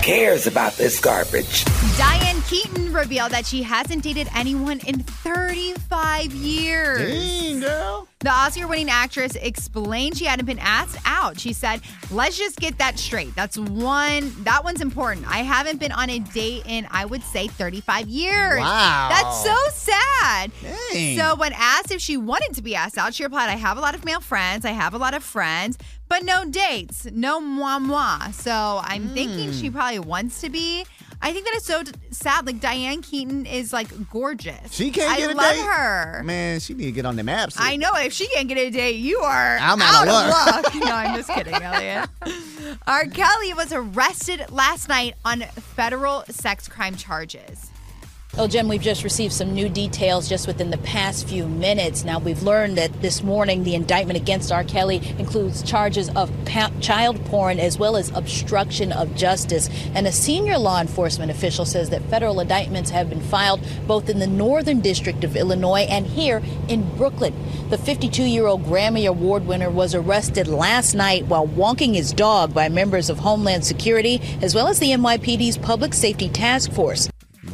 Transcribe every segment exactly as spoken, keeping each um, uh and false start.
cares about this garbage? Diane Keaton revealed that she hasn't dated anyone in thirty-five years. Dang, girl. The Oscar-winning actress explained she hadn't been asked out. She said, let's just get that straight. That's one, that one's important. I haven't been on a date in, I would say, thirty-five years. Wow. That's so sad. Dang. So when asked if she wanted to be asked out, she replied, I have a lot of male friends. I have a lot of friends, but no dates, no moi moi. So I'm Mm. thinking she probably wants to be. I think that is so d- sad. Like, Diane Keaton is, like, gorgeous. She can't get I a love date? her. Man, she need to get on the maps. I know. If she can't get a date, you are I'm out, out of luck. luck. No, I'm just kidding, Elliot. R. Kelly was arrested last night on federal sex crime charges. Well, Jim, we've just received some new details just within the past few minutes. Now, we've learned that this morning the indictment against R. Kelly includes charges of pa- child porn as well as obstruction of justice. And a senior law enforcement official says that federal indictments have been filed both in the Northern District of Illinois and here in Brooklyn. The fifty-two-year-old Grammy Award winner was arrested last night while walking his dog by members of Homeland Security as well as the N Y P D's Public Safety Task Force.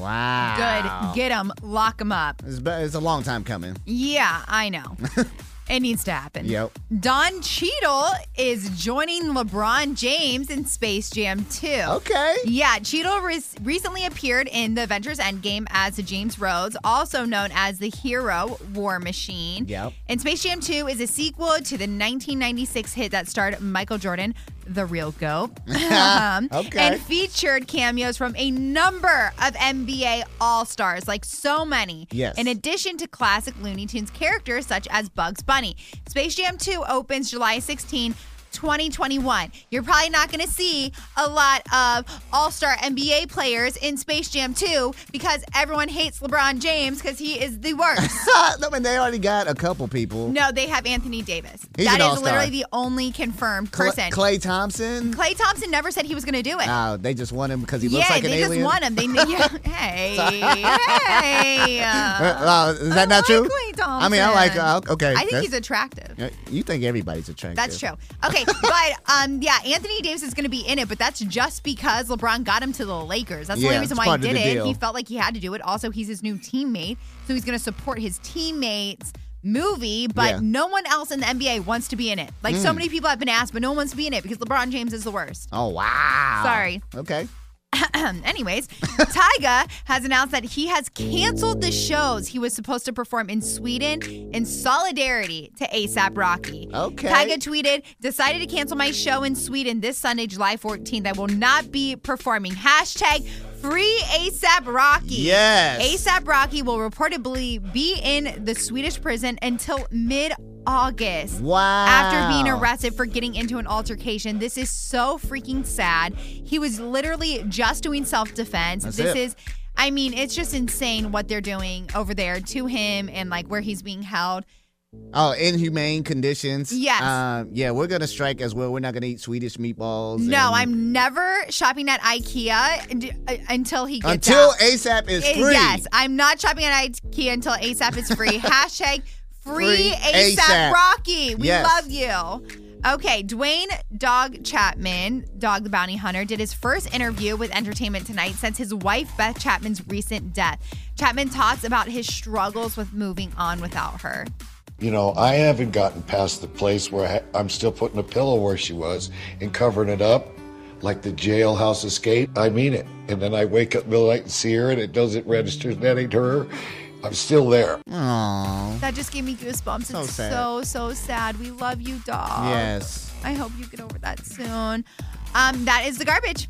Wow. Good. Get him. Lock him up. It's, be- it's a long time coming. Yeah, I know. It needs to happen. Yep. Don Cheadle is joining LeBron James in Space Jam two. Okay. Yeah, Cheadle re- recently appeared in the Avengers Endgame as James Rhodes, also known as the hero War Machine. Yep. And Space Jam two is a sequel to the nineteen ninety-six hit that starred Michael Jordan, the real GOAT. um, Okay. And featured cameos from a number of N B A All-Stars, like so many. Yes. In addition to classic Looney Tunes characters such as Bugs Bunny. Space Jam two opens July sixteenth, twenty twenty-one. You're probably not going to see a lot of all-star N B A players in Space Jam two because everyone hates LeBron James because he is the worst. No, man, they already got a couple people. No, they have Anthony Davis. He's That an is all-star. literally the only confirmed Cl- person. Clay Thompson. Clay Thompson never said he was going to do it. Oh, they just want him because he yeah, looks like an they alien. just want him. They yeah, hey, hey. Uh, Uh, is that I not like true? Clay Thompson. I mean, I like. Uh, okay. I think That's- he's attractive. Yeah, You think everybody's attractive? That's true. Okay, but um, yeah, Anthony Davis is going to be in it, but that's just because LeBron got him to the Lakers. That's the Yeah, only reason it's why he part of did the it. deal. He felt like he had to do it. Also, he's his new teammate, so he's going to support his teammates' movie, but Yeah. no one else in the N B A wants to be in it. Like, so many people have been asked, but no one wants to be in it because LeBron James is the worst. Oh wow. Sorry. Okay. Anyways, Tyga has announced that he has canceled the shows he was supposed to perform in Sweden in solidarity to A$AP Rocky. Okay. Tyga tweeted, decided to cancel my show in Sweden this Sunday, July fourteenth. I will not be performing. Hashtag free A$AP Rocky. Yes. A$AP Rocky will reportedly be in the Swedish prison until mid August. Wow. After being arrested for getting into an altercation. This is so freaking sad. He was literally just doing self-defense. That's this it. is, I mean, it's just insane what they're doing over there to him and like where he's being held. Oh, inhumane conditions. Yes. Um, yeah, we're gonna strike as well. We're not gonna eat Swedish meatballs. No, and- I'm never shopping at IKEA und- uh, until he gets until out. A$AP is Uh, free. Yes, I'm not shopping at IKEA until A$AP is free. Hashtag free Free A$AP A$AP. Rocky. We Yes. love you. Okay, Dwayne Dog Chapman, Dog the Bounty Hunter, did his first interview with Entertainment Tonight since his wife Beth Chapman's recent death. Chapman talks about his struggles with moving on without her. You know, I haven't gotten past the place where I ha- I'm still putting a pillow where she was and covering it up like the jailhouse escape. I mean it. And then I wake up in the middle of the night and see her and it doesn't register that ain't her. I'm still there. Aww. That just gave me goosebumps. So It's sad. so, so sad. We love you, dog. Yes. I hope you get over that soon. Um, that is the garbage.